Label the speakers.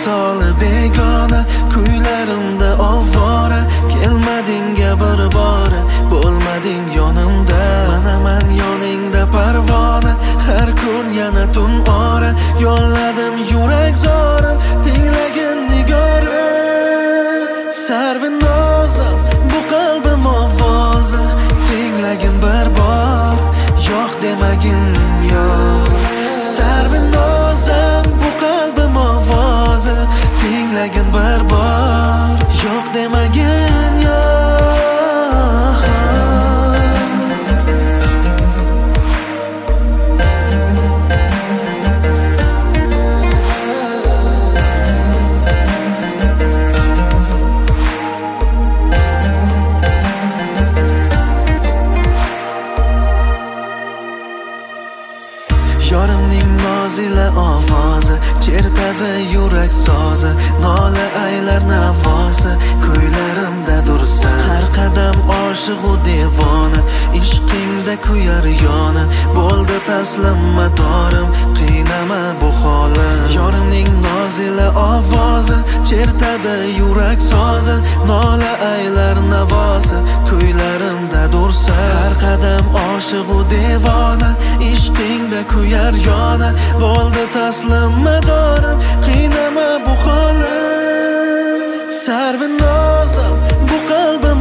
Speaker 1: misoli begona, kuylarimda ovora. Kelmadingga bir bora, bo'lmading yonimda. Manaman yoningda parvona, har kun yana tun ora. Yo'lladim yurak zorim, tinglagin nigorim. Sarvinozim, bu qalbim ovozi, tinglagin bir bor, yo'q demagin yo'q. Sarvinozim, bu qalbim ovozi, tinglagin bir bor, yo'q demagin yo'q. Yorimning nozila ovozi, chertadi yurak sozi, nola aylar navosi, kuylarimda dursa. Har qadam oshiq-u devona, ishqingda kuyar yona. Bo'ldi taslim madorim, qiynama bu holim. Yorimning nozila ovozi, chertadi yurak sozi, nola aylar navosi, kuylarimda dursa. Har qadam oshiq-u devona, ishqingda kuyar yona. Bo'ldi taslim madorim, qiynama bu holim. Sarvinozim, bu qalbim